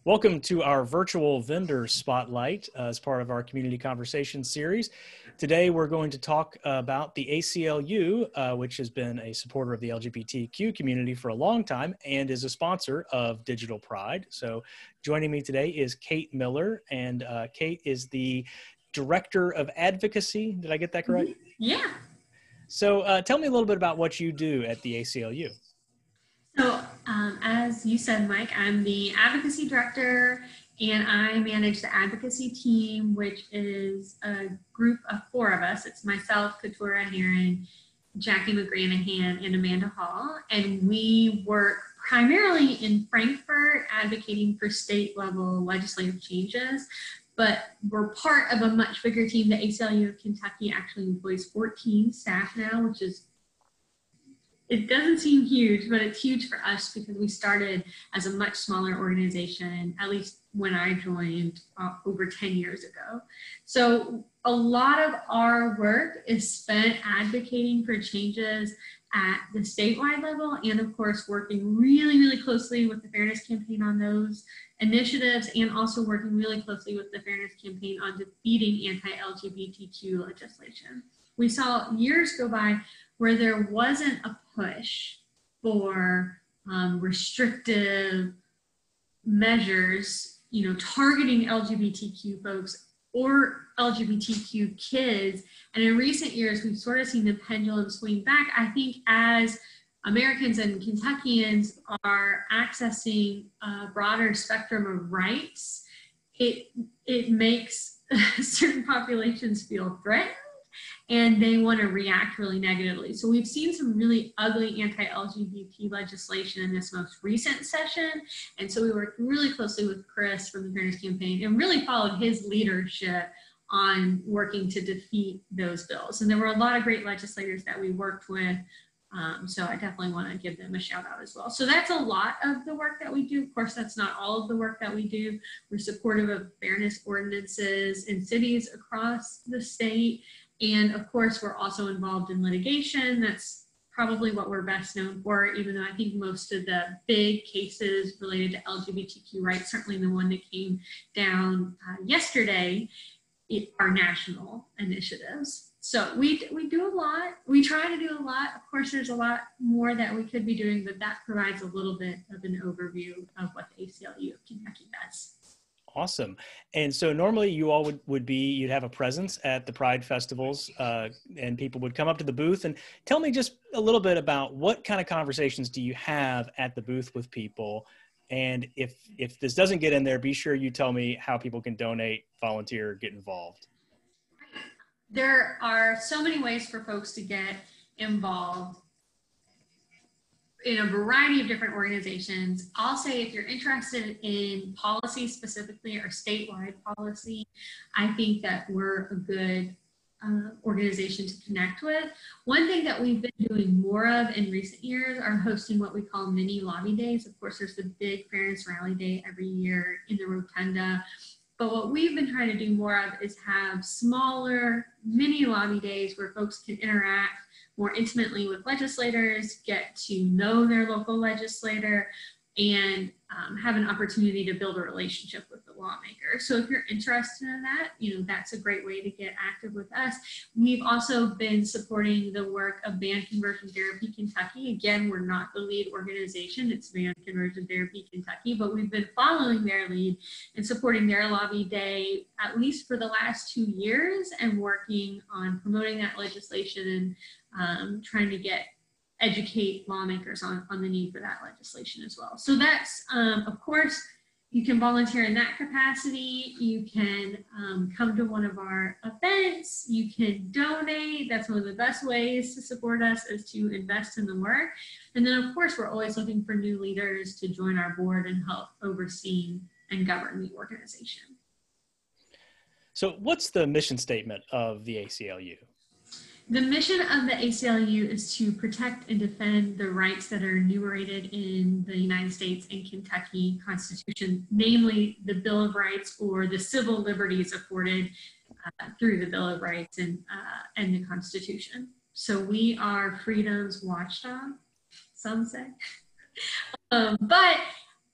Welcome to our virtual vendor spotlight as part of our community conversation series. Today, we're going to talk about the ACLU, which has been a supporter of the LGBTQ community for a long time and is a sponsor of Digital Pride. So joining me today is Kate Miller, and Kate is the Director of Advocacy. Did I get that correct? Yeah. So tell me a little bit about what you do at the ACLU. So as you said, Mike, I'm the advocacy director, and I manage the advocacy team, which is a group of 4 of us. It's myself, Katura Heron, Jackie McGranahan, and Amanda Hall. And we work primarily in Frankfort advocating for state level legislative changes. But we're part of a much bigger team. The ACLU of Kentucky actually employs 14 staff now, which is, it doesn't seem huge, but it's huge for us because we started as a much smaller organization, at least when I joined over 10 years ago. So a lot of our work is spent advocating for changes at the statewide level, and of course working really, really closely with the Fairness Campaign on those initiatives, and also working really closely with the Fairness Campaign on defeating anti-LGBTQ legislation. We saw years go by where there wasn't a push for restrictive measures, targeting LGBTQ folks or LGBTQ kids. And in recent years, we've sort of seen the pendulum swing back. I think as Americans and Kentuckians are accessing a broader spectrum of rights, it makes certain populations feel threatened, and they want to react really negatively. So we've seen some really ugly anti-LGBT legislation in this most recent session. And so we worked really closely with Chris from the Fairness Campaign and really followed his leadership on working to defeat those bills. And there were a lot of great legislators that we worked with. So I definitely want to give them a shout out as well. So that's a lot of the work that we do. Of course, that's not all of the work that we do. We're supportive of fairness ordinances in cities across the state. And of course, we're also involved in litigation. That's probably what we're best known for, even though I think most of the big cases related to LGBTQ rights, certainly the one that came down yesterday, are national initiatives. So we do a lot. We try to do a lot. Of course, there's a lot more that we could be doing, but that provides a little bit of an overview of what the ACLU of Kentucky does. Awesome. And so normally you all you'd have a presence at the Pride festivals and people would come up to the booth. And tell me just a little bit about what kind of conversations do you have at the booth with people? And if this doesn't get in there, be sure you tell me how people can donate, volunteer, get involved. There are so many ways for folks to get involved in a variety of different organizations. I'll say if you're interested in policy specifically or statewide policy, I think that we're a good organization to connect with. One thing that we've been doing more of in recent years are hosting what we call mini lobby days. Of course, there's the big Fairness Rally Day every year in the Rotunda. But what we've been trying to do more of is have smaller mini lobby days where folks can interact more intimately with legislators, get to know their local legislator, and have an opportunity to build a relationship with the lawmaker. So if you're interested in that, that's a great way to get active with us. We've also been supporting the work of Banned Conversion Therapy Kentucky. Again, we're not the lead organization, it's Banned Conversion Therapy Kentucky, but we've been following their lead and supporting their lobby day at least for the last 2 years, and working on promoting that legislation and trying to educate lawmakers on the need for that legislation as well. So that's, of course, you can volunteer in that capacity. You can come to one of our events. You can donate. That's one of the best ways to support us, is to invest in the work. And then, of course, we're always looking for new leaders to join our board and help oversee and govern the organization. So what's the mission statement of the ACLU? The mission of the ACLU is to protect and defend the rights that are enumerated in the United States and Kentucky Constitution, namely the Bill of Rights, or the civil liberties afforded through the Bill of Rights and the Constitution. So we are freedom's watchdog, some say. But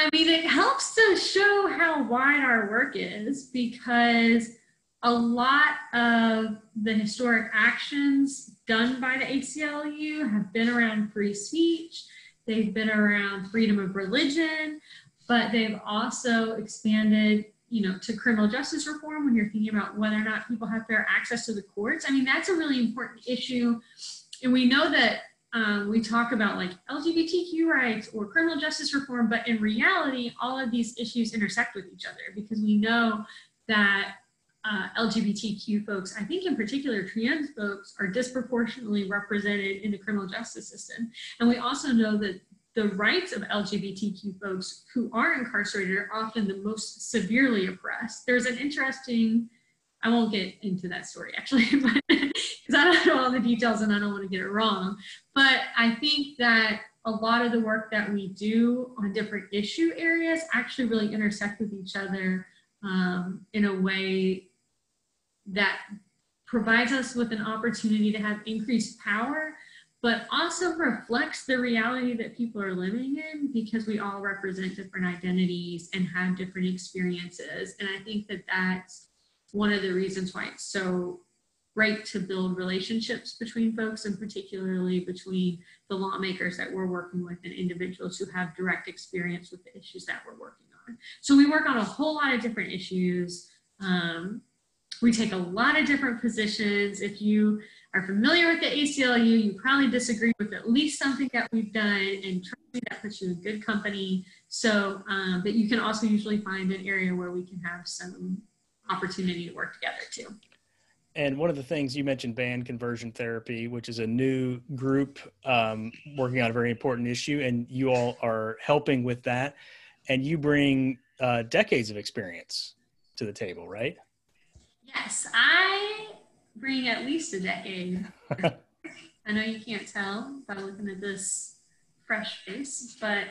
I mean, it helps to show how wide our work is, because a lot of the historic actions done by the ACLU have been around free speech. They've been around freedom of religion, but they've also expanded, to criminal justice reform when you're thinking about whether or not people have fair access to the courts. I mean, that's a really important issue. And we know that we talk about like LGBTQ rights or criminal justice reform, but in reality, all of these issues intersect with each other, because we know that LGBTQ folks, I think in particular trans folks, are disproportionately represented in the criminal justice system. And we also know that the rights of LGBTQ folks who are incarcerated are often the most severely oppressed. There's an interesting, I won't get into that story actually, but because I don't know all the details and I don't want to get it wrong. But I think that a lot of the work that we do on different issue areas actually really intersect with each other in a way that provides us with an opportunity to have increased power, but also reflects the reality that people are living in, because we all represent different identities and have different experiences. And I think that that's one of the reasons why it's so great to build relationships between folks, and particularly between the lawmakers that we're working with and individuals who have direct experience with the issues that we're working on. So we work on a whole lot of different issues. We take a lot of different positions. If you are familiar with the ACLU, you probably disagree with at least something that we've done, and trust me, that puts you in good company. So, but you can also usually find an area where we can have some opportunity to work together too. And one of the things you mentioned, band conversion therapy, which is a new group working on a very important issue, and you all are helping with that. And you bring decades of experience to the table, right? Yes, I bring at least a decade. I know you can't tell by looking at this fresh face, but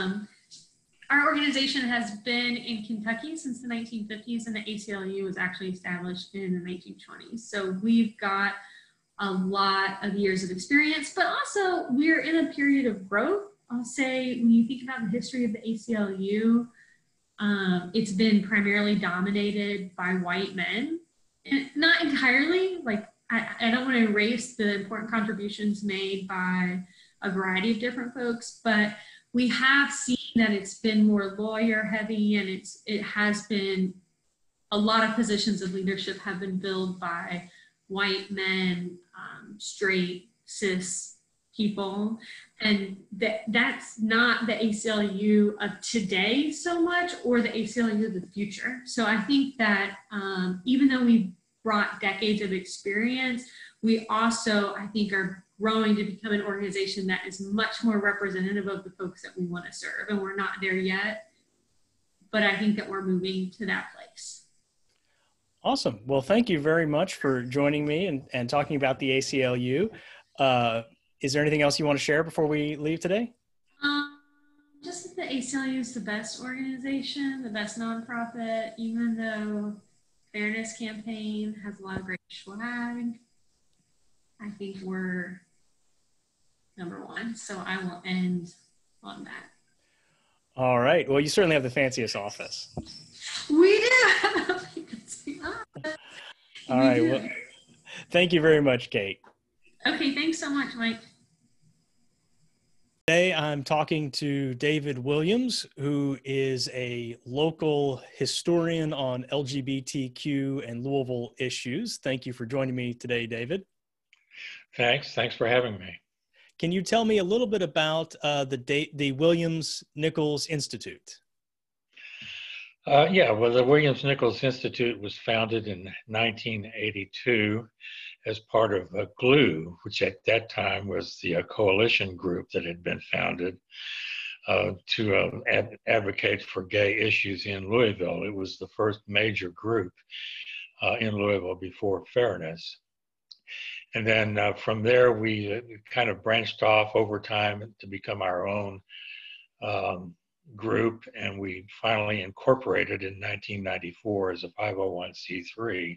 our organization has been in Kentucky since the 1950s, and the ACLU was actually established in the 1920s. So we've got a lot of years of experience, but also we're in a period of growth. I'll say, when you think about the history of the ACLU, it's been primarily dominated by white men. And not entirely, like I don't want to erase the important contributions made by a variety of different folks, but we have seen that it's been more lawyer heavy, and it has been a lot of positions of leadership have been filled by white men, straight, cis people. And that's not the ACLU of today so much, or the ACLU of the future. So I think that even though we've brought decades of experience, we also, I think, are growing to become an organization that is much more representative of the folks that we want to serve. And we're not there yet, but I think that we're moving to that place. Awesome. Well, thank you very much for joining me and talking about the ACLU. Is there anything else you want to share before we leave today? Just that the ACLU is the best organization, the best nonprofit, even though Fairness Campaign has a lot of great swag. I think we're number one. So I will end on that. All right. Well, you certainly have the fanciest office. We do have a fancy office. All right. Well, thank you very much, Kate. Okay. Thanks so much, Mike. Today, I'm talking to David Williams, who is a local historian on LGBTQ and Louisville issues. Thank you for joining me today, David. Thanks for having me. Can you tell me a little bit about the Williams-Nichols Institute? Yeah, well, the Williams-Nichols Institute was founded in 1982 as part of GLUE, which at that time was the coalition group that had been founded to advocate for gay issues in Louisville. It was the first major group in Louisville before Fairness. And then from there, we kind of branched off over time to become our own group, and we finally incorporated in 1994 as a 501c3.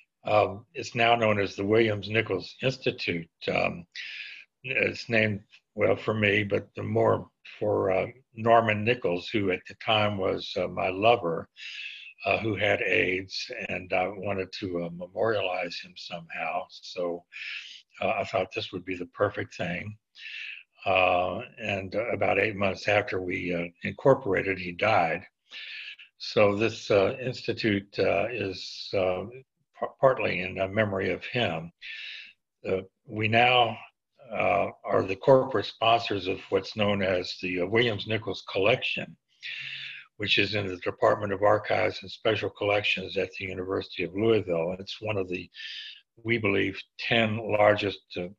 It's now known as the Williams-Nichols Institute. It's named well, for me, but the more for Norman Nichols, who at the time was my lover, who had AIDS, and I wanted to memorialize him somehow. So I thought this would be the perfect thing. And about 8 months after we incorporated, he died. So this institute is partly in memory of him. We now are the corporate sponsors of what's known as the Williams Nichols Collection, which is in the Department of Archives and Special Collections at the University of Louisville. It's one of the, we believe, 10 largest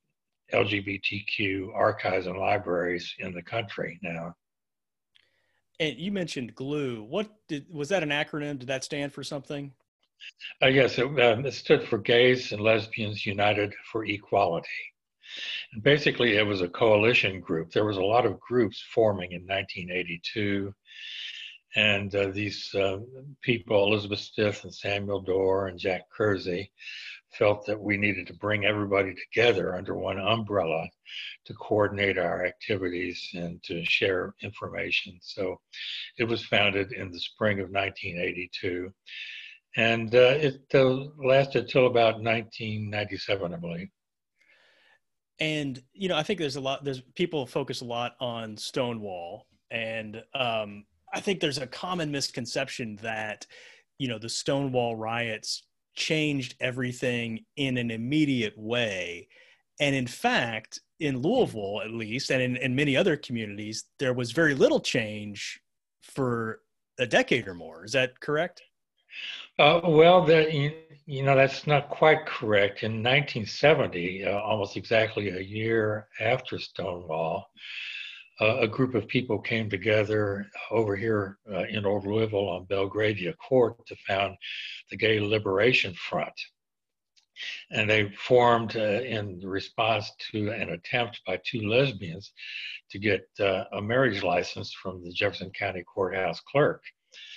LGBTQ archives and libraries in the country now. And you mentioned GLUE. Was that an acronym? Did that stand for something? Yes, it stood for Gays and Lesbians United for Equality. And basically, it was a coalition group. There was a lot of groups forming in 1982. And these people, Elizabeth Stith and Samuel Dorr and Jack Kersey, felt that we needed to bring everybody together under one umbrella to coordinate our activities and to share information. So it was founded in the spring of 1982. And it lasted till about 1997, I believe. And, you know, I think there's people focus a lot on Stonewall. And I think there's a common misconception that, you know, the Stonewall riots changed everything in an immediate way. And in fact, in Louisville, at least, and in many other communities, there was very little change for a decade or more. Is that correct? Well, that's not quite correct. In 1970, almost exactly a year after Stonewall, a group of people came together over here in Old Louisville on Belgravia Court to found the Gay Liberation Front. And they formed in response to an attempt by two lesbians to get a marriage license from the Jefferson County Courthouse clerk.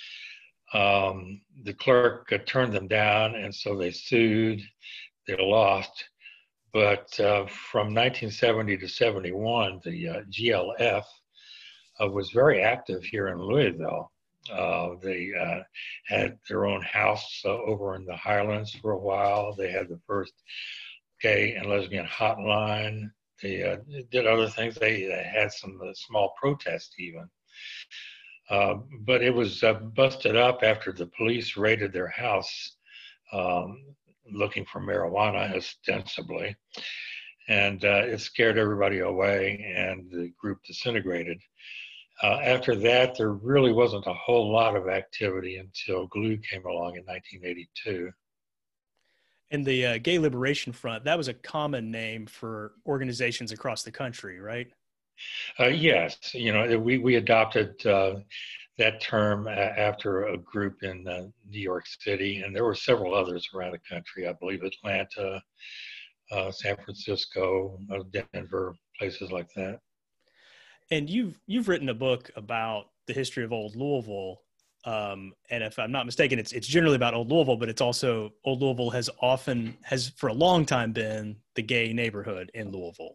The clerk turned them down, and so they sued. They lost. But from 1970 to 71, the GLF was very active here in Louisville. They had their own house over in the Highlands for a while. They had the first gay and lesbian hotline. They did other things. They had some small protests even. But it was busted up after the police raided their house looking for marijuana, ostensibly. And it scared everybody away, and the group disintegrated. After that, there really wasn't a whole lot of activity until GLUE came along in 1982. And the Gay Liberation Front, that was a common name for organizations across the country, right? Yes, we adopted that term after a group in New York City, and there were several others around the country. I believe Atlanta, San Francisco, Denver, places like that. And you've written a book about the history of Old Louisville, and if I'm not mistaken, it's generally about Old Louisville, but it's also Old Louisville has for a long time been the gay neighborhood in Louisville.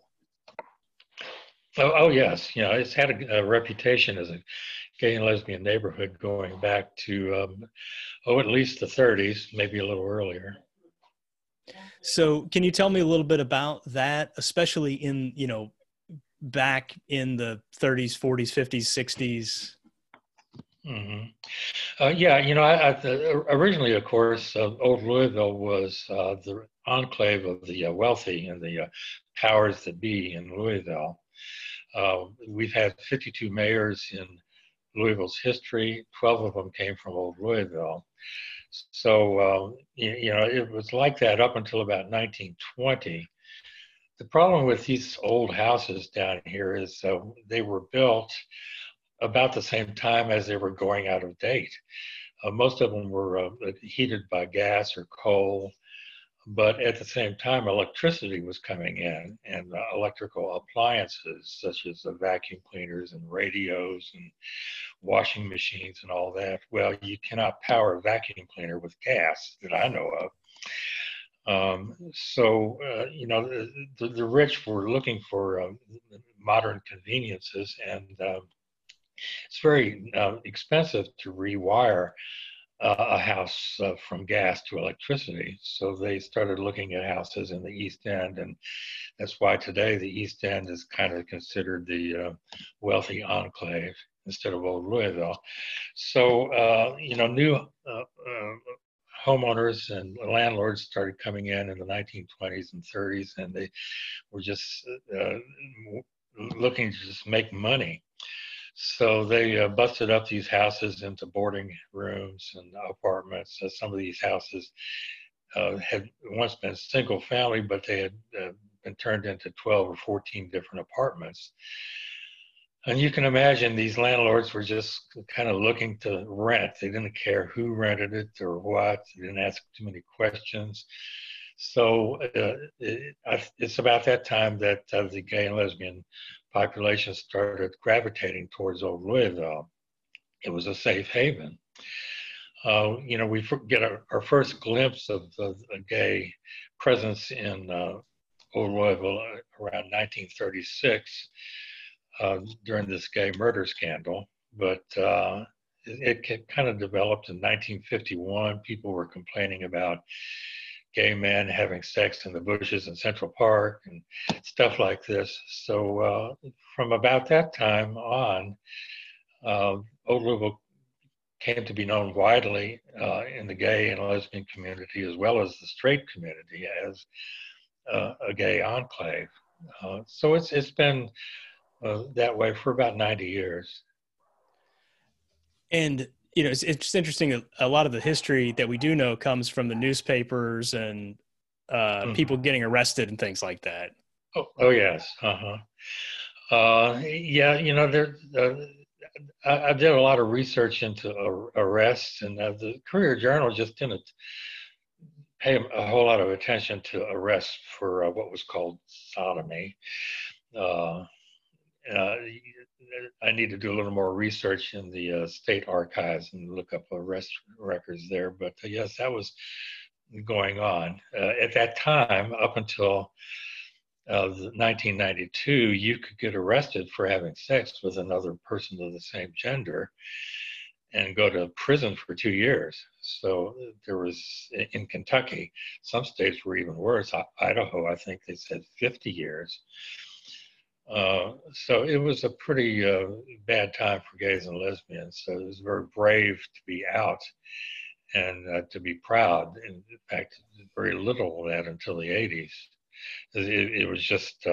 Oh yes, it's had a reputation as a gay and lesbian neighborhood going back to at least the 30s, maybe a little earlier. So, can you tell me a little bit about that, especially in back in the 30s, 40s, 50s, 60s? Mm-hmm. Originally, of course, Old Louisville was the enclave of the wealthy and the powers that be in Louisville. We've had 52 mayors in Louisville's history. 12 of them came from Old Louisville. So, it was like that up until about 1920. The problem with these old houses down here is they were built about the same time as they were going out of date. Most of them were heated by gas or coal, but at the same time, electricity was coming in, and electrical appliances such as vacuum cleaners and radios and washing machines and all that. Well, you cannot power a vacuum cleaner with gas that I know of. The rich were looking for modern conveniences, and it's very expensive to rewire a house from gas to electricity. So they started looking at houses in the East End, and that's why today the East End is kind of considered the wealthy enclave instead of old Louisville. So, new homeowners and landlords started coming in the 1920s and 30s, and they were just looking to just make money. So they busted up these houses into boarding rooms and apartments. Some of these houses had once been single family, but they had been turned into 12 or 14 different apartments. And you can imagine these landlords were just kind of looking to rent. They didn't care who rented it or what. They didn't ask too many questions. So it's about that time that the gay and lesbian population started gravitating towards old Louisville. It was a safe haven. We get our first glimpse of a gay presence in old Louisville around 1936 during this gay murder scandal. But it kind of developed in 1951. People were complaining about gay men having sex in the bushes in Central Park and stuff like this. So from about that time on, Old Louisville came to be known widely in the gay and lesbian community as well as the straight community as a gay enclave. So it's been that way for about 90 years. And it's just interesting that a lot of the history that we do know comes from the newspapers and people getting arrested and things like that. Oh yes. I did a lot of research into arrests, and the Courier Journal just didn't pay a whole lot of attention to arrests for what was called sodomy. I need to do a little more research in the state archives and look up arrest records there. But yes, that was going on. At that time, up until 1992, you could get arrested for having sex with another person of the same gender and go to prison for 2 years. So there was, in Kentucky, some states were even worse. Idaho, I think they said 50 years. So it was a pretty bad time for gays and lesbians. So it was very brave to be out and to be proud. In fact, very little of that until the 80s. It was just,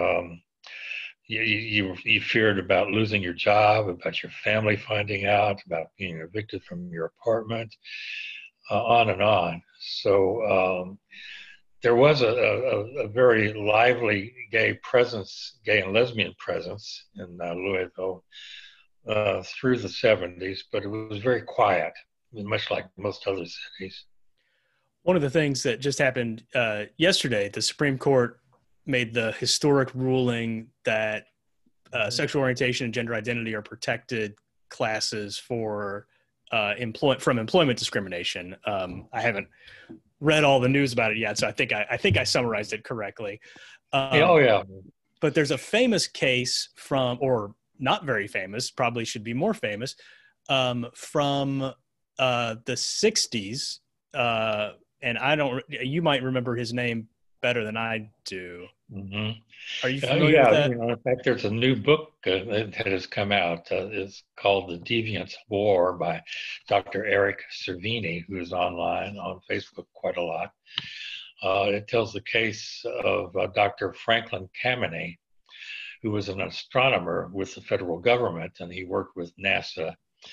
you feared about losing your job, about your family finding out, about being evicted from your apartment, on and on. So there was a very lively gay and lesbian presence in Louisville through the 70s, but it was very quiet, much like most other cities. One of the things that just happened yesterday, the Supreme Court made the historic ruling that sexual orientation and gender identity are protected classes for from employment discrimination. I haven't read all the news about it yet, so I think I summarized it correctly. Yeah. But there's a famous case or not very famous, probably should be more famous, from the 60s. And you might remember his name better than I do. Mm-hmm. Are you familiar with that? In fact, there's a new book that has come out. It's called The Deviant War by Dr. Eric Cervini, who is online on Facebook quite a lot. It tells the case of Dr. Franklin Kameny, who was an astronomer with the federal government, and he worked with NASA.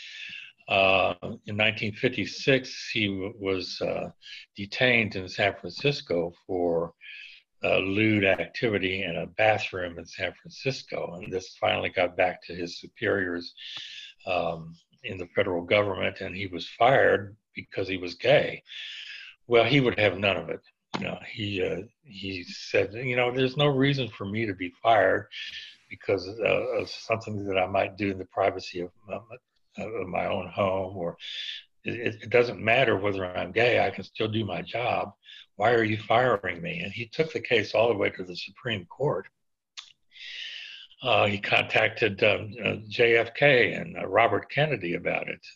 In 1956, he was detained in San Francisco for lewd activity in a bathroom in San Francisco. And this finally got back to his superiors in the federal government, and he was fired because he was gay. Well, he would have none of it. He said, there's no reason for me to be fired because of something that I might do in the privacy of my own home, or it doesn't matter whether I'm gay, I can still do my job. Why are you firing me? And he took the case all the way to the Supreme Court. He contacted JFK and Robert Kennedy about it.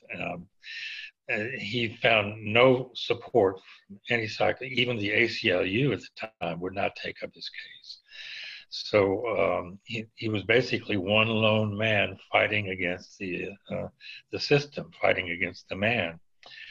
He found no support from any side. Even the ACLU at the time would not take up his case. So he was basically one lone man fighting against the system, fighting against the man.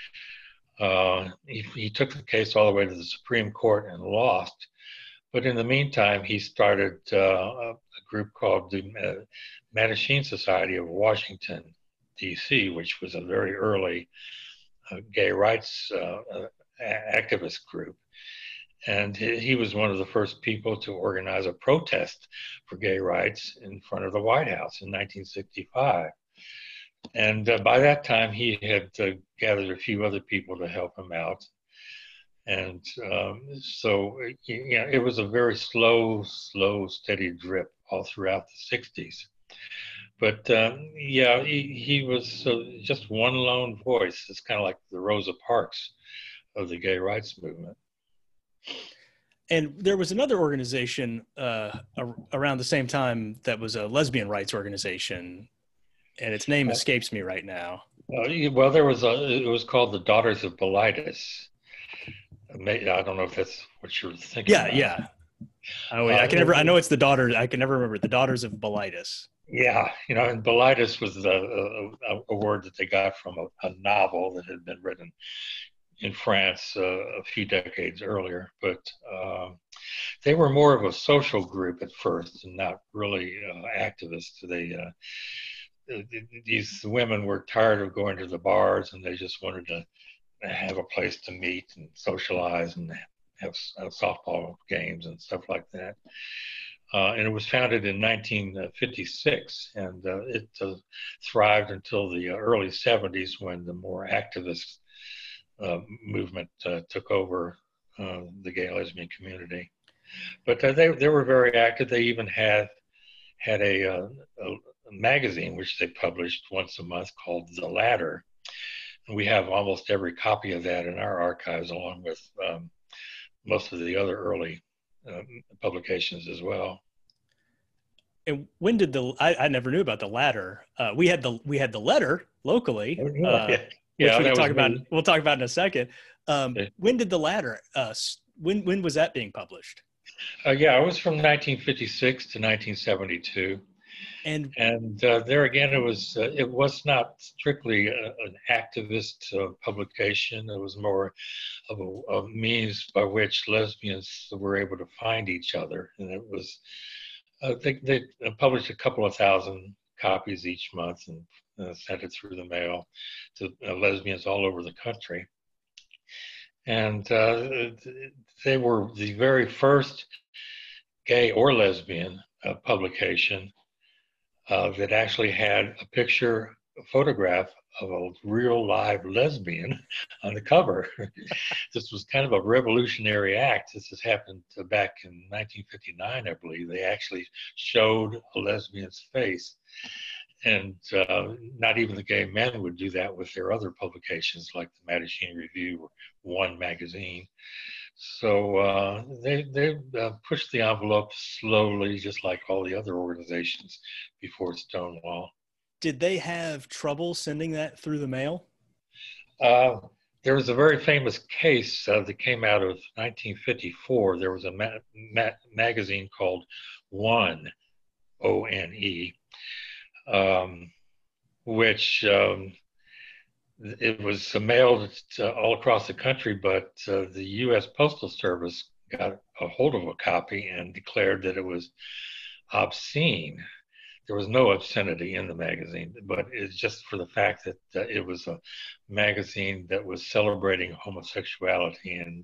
He took the case all the way to the Supreme Court and lost. But in the meantime, he started a group called the Mattachine Society of Washington, D.C., which was a very early gay rights activist group. And he was one of the first people to organize a protest for gay rights in front of the White House in 1965. And by that time, he had gathered a few other people to help him out. And so, it was a very slow, steady drip all throughout the 60s. But he was just one lone voice. It's kind of like the Rosa Parks of the gay rights movement. And there was another organization around the same time that was a lesbian rights organization, and its name escapes me right now. Well, it was called the Daughters of Bilitis. I don't know if that's what you're thinking about. Yeah. I know it's the Daughters. I can never remember the Daughters of Bilitis. Yeah, and Bilitis was a word that they got from a novel that had been written in France a few decades earlier. But they were more of a social group at first and not really activists. These women were tired of going to the bars, and they just wanted to have a place to meet and socialize and have softball games and stuff like that. And it was founded in 1956, and it thrived until the early 70s when the more activist movement took over the gay lesbian community. But they were very active. They even had a magazine which they published once a month called The Ladder. And we have almost every copy of that in our archives, along with most of the other early publications as well. And when did I never knew about The Ladder. We had the Letter locally. We'll talk about in a second. When did The Ladder? When was that being published? It was from 1956 to 1972. And there again, it was not strictly an activist publication. It was more of a means by which lesbians were able to find each other. And it was they published a couple of thousand copies each month and sent it through the mail to lesbians all over the country. And they were the very first gay or lesbian publication that actually had a photograph of a real live lesbian on the cover. This was kind of a revolutionary act. This has happened back in 1959, I believe. They actually showed a lesbian's face. And not even the gay men would do that with their other publications like the Mattachine Review or One magazine. So they pushed the envelope slowly, just like all the other organizations before Stonewall. Did they have trouble sending that through the mail? There was a very famous case that came out of 1954. There was a magazine called One, O-N-E, which it was mailed all across the country, but the U.S. Postal Service got a hold of a copy and declared that it was obscene. There was no obscenity in the magazine, but it's just for the fact that it was a magazine that was celebrating homosexuality and,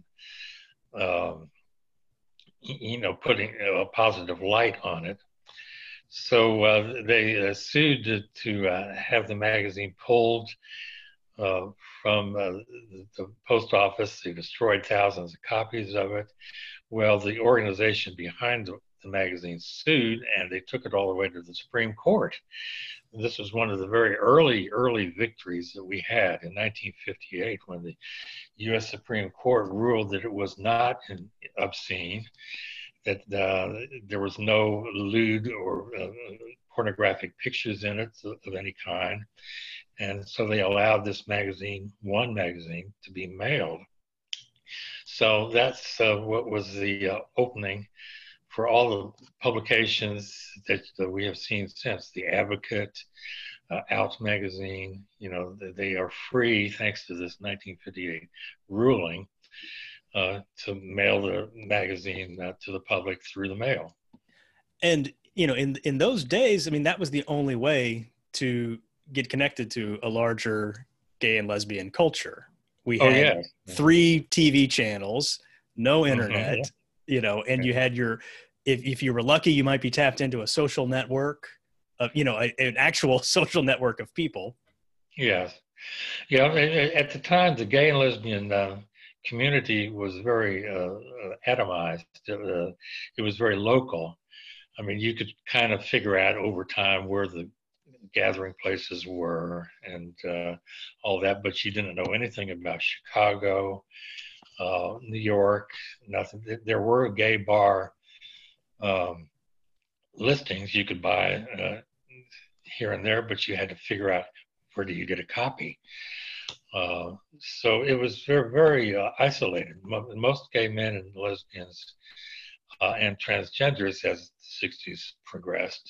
putting a positive light on it. So they sued to have the magazine pulled from the post office. They destroyed thousands of copies of it. Well, the organization behind the magazine sued, and they took it all the way to the Supreme Court. this was one of the very early victories that we had in 1958 when the U.S. Supreme Court ruled that it was not obscene, that there was no lewd or pornographic pictures in it of any kind. And so they allowed this magazine, one magazine, to be mailed. So that's what was the opening for all the publications that we have seen since. The Advocate, Out magazine, they are free thanks to this 1958 ruling to mail the magazine to the public through the mail. And, in those days, I mean, that was the only way to get connected to a larger gay and lesbian culture. We had 3 TV channels, no internet, and you had if you were lucky, you might be tapped into a social network of, an actual social network of people. Yes. Yeah. At the time, the gay and lesbian community was very atomized. It was very local. I mean, you could kind of figure out over time where the gathering places were and all that, but you didn't know anything about Chicago, New York, nothing. There were gay bar listings you could buy here and there, but you had to figure out where do you get a copy. So it was very, very isolated. Most gay men and lesbians and transgenders, as the 60s progressed,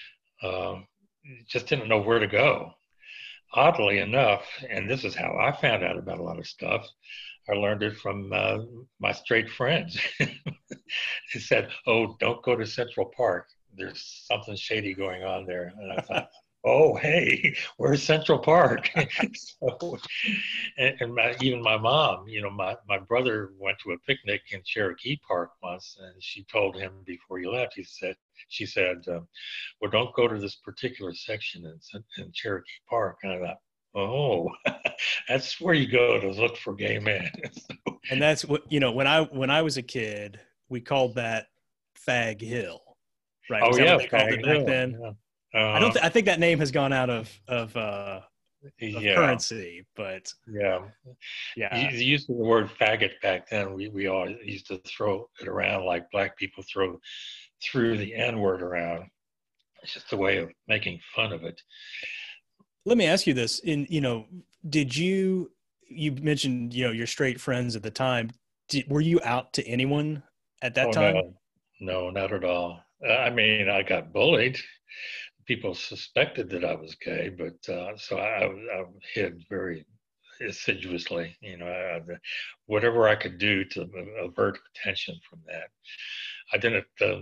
just didn't know where to go. Oddly enough, and this is how I found out about a lot of stuff, I learned it from my straight friends. They said, "Oh, don't go to Central Park. There's something shady going on there." And I thought, "Oh, hey, where's Central Park?" So, and even my mom, my brother went to a picnic in Cherokee Park once, and she told him before he left, she said, "Well, don't go to this particular section in Cherokee Park." And I thought, "Oh, that's where you go to look for gay men." And that's what, when I was a kid, we called that Fag Hill, right? Oh, yeah, what they called it back then? Yeah. I think that name has gone out of currency, but yeah. The use of the word faggot back then, we all used to throw it around like black people threw the N-word around. It's just a way of making fun of it. Let me ask you this: did you mentioned your straight friends at the time? Were you out to anyone at that time? No, not at all. I mean, I got bullied. People suspected that I was gay, but so I hid very assiduously. Whatever I could do to avert attention from that. I didn't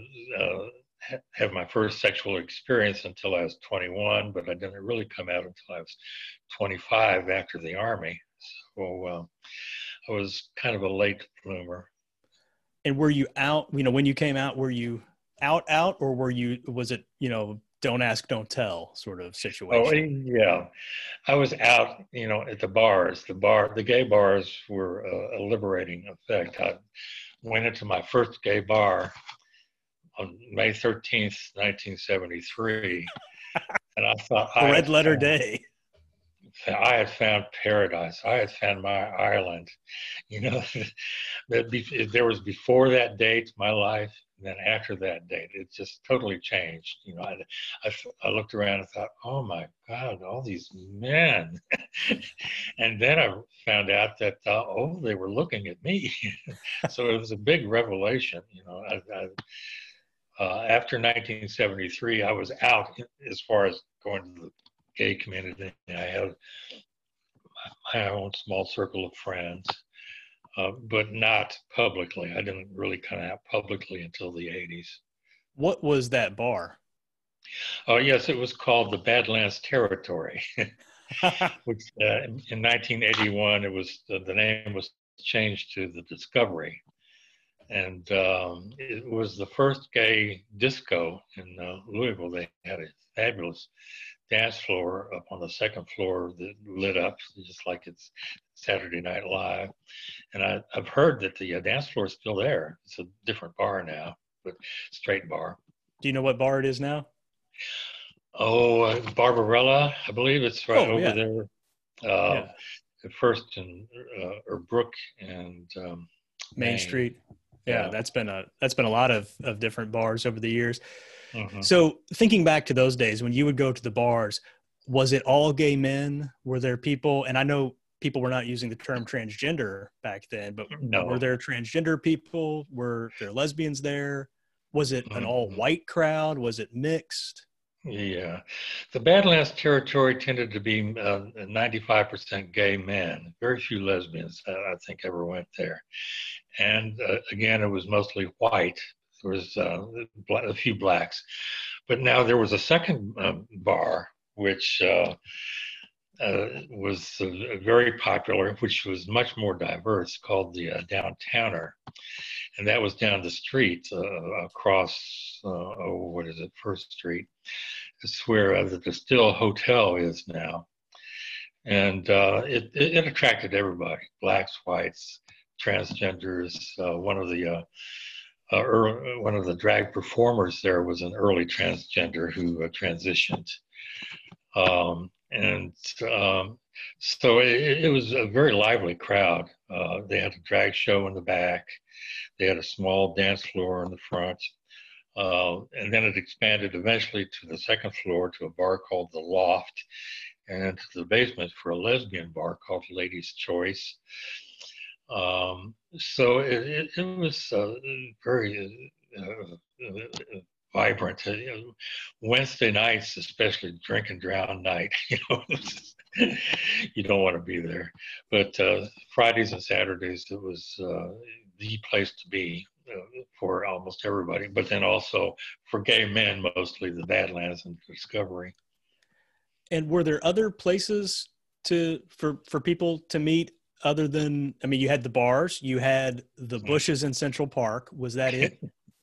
have my first sexual experience until I was 21, but I didn't really come out until I was 25 after the Army. So I was kind of a late bloomer. And were you out, when you came out, were you out, or was it, don't ask, don't tell sort of situation? Oh, yeah. I was out, at the bars. The gay bars were a liberating effect. I went into my first gay bar on May 13th, 1973. And I thought Red letter day. I had found paradise. I had found my island. There was before that date, my life, and then after that date, it just totally changed. I looked around and thought, oh my God, all these men. And then I found out that, they were looking at me. So it was a big revelation. After 1973, I was out as far as going to the gay community. I had my own small circle of friends, but not publicly. I didn't really come out publicly until the 80s. What was that bar? Oh, yes, it was called the Badlands Territory, which in 1981, the name was changed to the Discovery. And it was the first gay disco in Louisville. They had a fabulous dance floor up on the second floor that lit up just like it's Saturday Night Live. And I've heard that the dance floor is still there. It's a different bar now, but straight bar. Do you know what bar it is now? Oh, Barbarella, I believe it's right Oh over yeah, there. Uh, yeah. First and or Brook and Main Maine. Street. Yeah, Yeah. that's been a lot of different bars over the years. Hmm. So thinking back to those days when you would go to the bars, was it all gay men? Were there people, and I know people were not using the term transgender back then, but were No. there transgender people? Were there lesbians there? Was it an all Hmm. white crowd? Was it mixed? Yeah. The Badlands territory tended to be 95% gay men. Very few lesbians, I think, ever went there. And again, it was mostly white. There was a few blacks. But now there was a second bar, which was very popular, which was much more diverse, called the Downtowner. And that was down the street across, oh, what is it, First Street. It's where the Distill Hotel is now. And it attracted everybody, blacks, whites, transgenders. One of the drag performers there was an early transgender who transitioned. And so it was a very lively crowd. They had a drag show in the back. They had a small dance floor in the front. And then it expanded eventually to the second floor to a bar called The Loft, and to the basement for a lesbian bar called Ladies' Choice. So it was very vibrant. Wednesday nights, especially drink and drown night, you don't want to be there. But Fridays and Saturdays, it was the place to be for almost everybody. But then also for gay men, mostly the Badlands and Discovery. And were there other places for people to meet other than, I mean, you had the bars, you had the Bushes in Central Park. Was that it?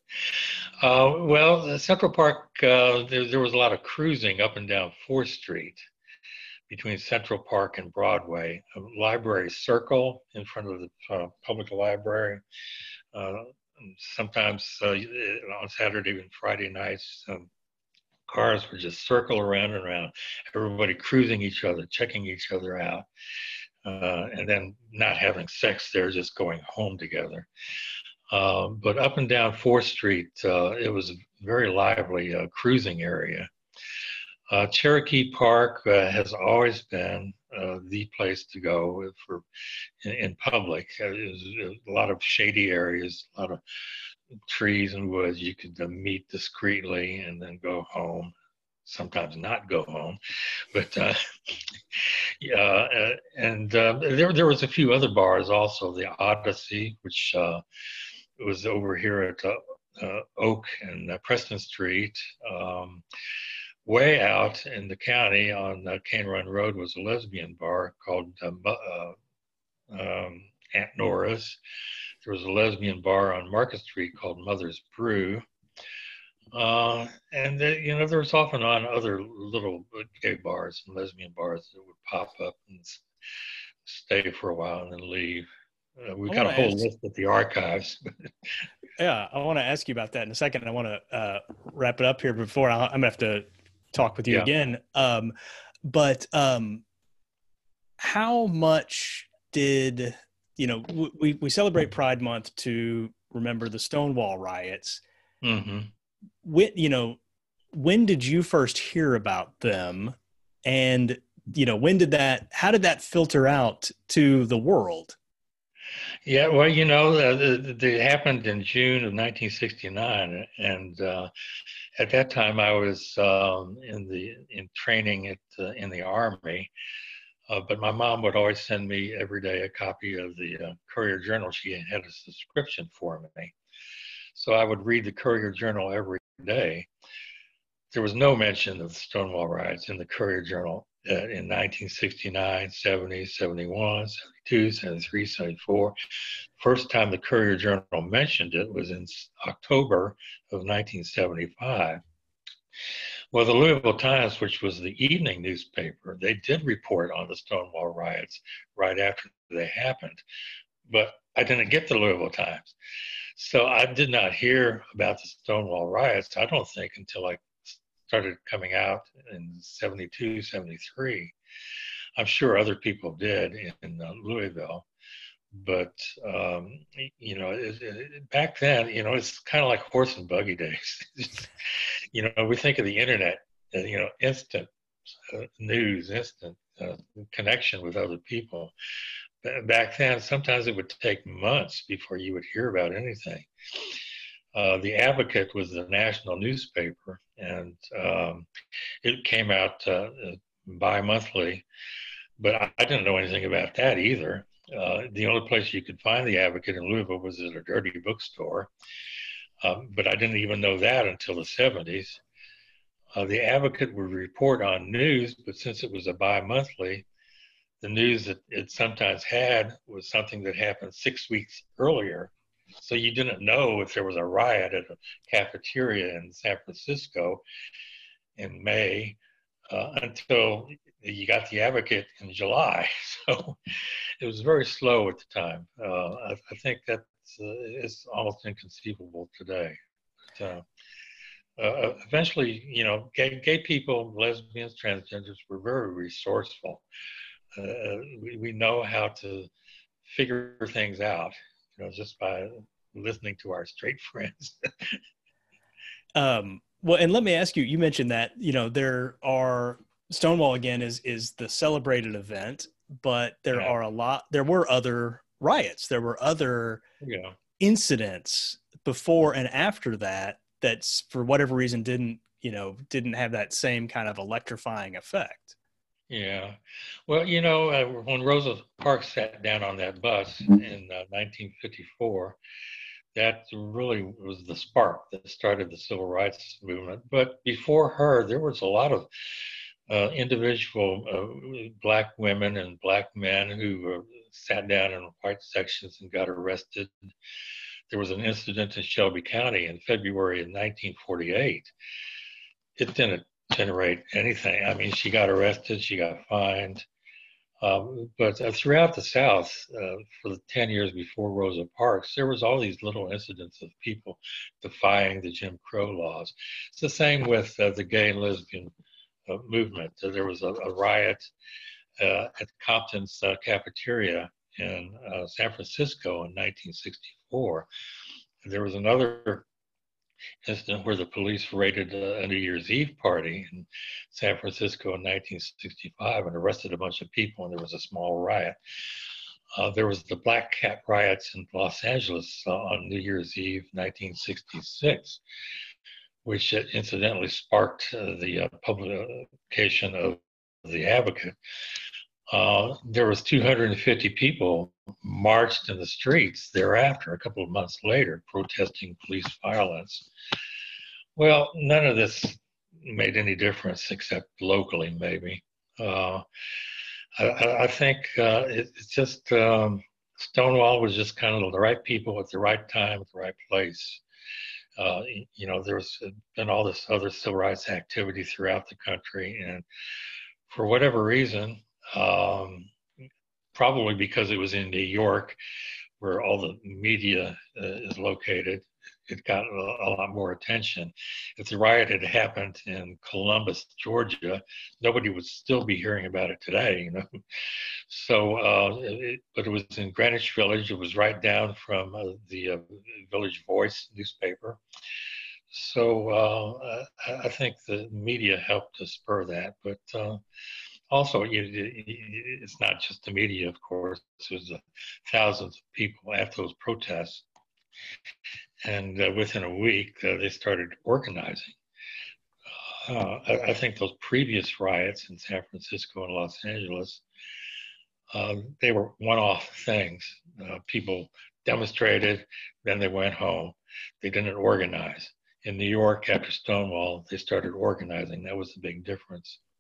Well, Central Park, there was a lot of cruising up and down 4th Street between Central Park and Broadway. A library circle in front of the public library. Uh, Sometimes on Saturday and Friday nights, cars would just circle around and around, everybody cruising each other, checking each other out, and then not having sex there, just going home together. But up and down 4th Street, it was a very lively cruising area. Cherokee Park has always been the place to go in public. There's a lot of shady areas, a lot of trees and woods. You could meet discreetly and then go home. Sometimes not go home, but yeah. And there was a few other bars also. The Odyssey, which was over here at Oak and Preston Street. Way out in the county on Cane Run Road was a lesbian bar called Aunt Nora's. There was a lesbian bar on Market Street called Mother's Brew. And there's off and on other little gay bars and lesbian bars that would pop up and stay for a while and then leave. We've got a whole list at the archives. Yeah, I want to ask you about that in a second. I want to wrap it up here before I'm going to have to talk with you again. But how much did, we celebrate Pride Month to remember the Stonewall riots. Mm-hmm. When did you first hear about them? And, how did that filter out to the world? Yeah, well, they happened in June of 1969, and at that time I was in training in the Army, but my mom would always send me every day a copy of the Courier Journal. She had a subscription for me, so I would read the Courier Journal every day. There was no mention of the Stonewall riots in the Courier Journal in 1969, 70, 71, 72, 73, 74. First time the Courier Journal mentioned it was in October of 1975. Well, the Louisville Times, which was the evening newspaper, they did report on the Stonewall riots right after they happened, but I didn't get the Louisville Times. So I did not hear about the Stonewall riots, I don't think, until like started coming out in 72, 73. I'm sure other people did in Louisville. But, back then, it's kind of like horse and buggy days. We think of the internet, instant news, instant connection with other people. Back then, sometimes it would take months before you would hear about anything. The Advocate was the national newspaper, and it came out bi-monthly, but I didn't know anything about that either. The only place you could find the Advocate in Louisville was at a dirty bookstore, but I didn't even know that until the 70s. The Advocate would report on news, but since it was a bi-monthly, the news that it sometimes had was something that happened 6 weeks earlier. So you didn't know if there was a riot at a cafeteria in San Francisco in May until you got the Advocate in July. So it was very slow at the time. I think that's it's almost inconceivable today. But, eventually, gay people, lesbians, transgenders were very resourceful. We know how to figure things out, just by listening to our straight friends. Well, and let me ask you, you mentioned that, there are Stonewall again is the celebrated event, but there were other riots. There were other incidents before and after that's for whatever reason didn't have that same kind of electrifying effect. Yeah. Well, when Rosa Parks sat down on that bus in 1954, that really was the spark that started the civil rights movement. But before her, there was a lot of individual Black women and Black men who sat down in white sections and got arrested. There was an incident in Shelby County in February of 1948. It didn't generate anything. I mean, she got arrested, she got fined. But throughout the South, for the 10 years before Rosa Parks, there was all these little incidents of people defying the Jim Crow laws. It's the same with the gay and lesbian movement. There was a riot at Compton's cafeteria in San Francisco in 1964. There was another incident where the police raided a New Year's Eve party in San Francisco in 1965 and arrested a bunch of people, and there was a small riot. There was the Black Cat riots in Los Angeles on New Year's Eve 1966, which incidentally sparked the publication of The Advocate. There was 250 people marched in the streets thereafter, a couple of months later, protesting police violence. Well, none of this made any difference except locally, maybe. I think it's just Stonewall was just kind of the right people at the right time at the right place. There's been all this other civil rights activity throughout the country, and for whatever reason, probably because it was in New York, where all the media is located, it got a lot more attention. If the riot had happened in Columbus, Georgia, nobody would still be hearing about it today, So, but it was in Greenwich Village. It was right down from the Village Voice newspaper. So I think the media helped to spur that, but also, it's not just the media, of course. There's thousands of people at those protests. And within a week, they started organizing. I think those previous riots in San Francisco and Los Angeles, they were one-off things. People demonstrated, then they went home. They didn't organize. In New York, after Stonewall, they started organizing. That was the big difference.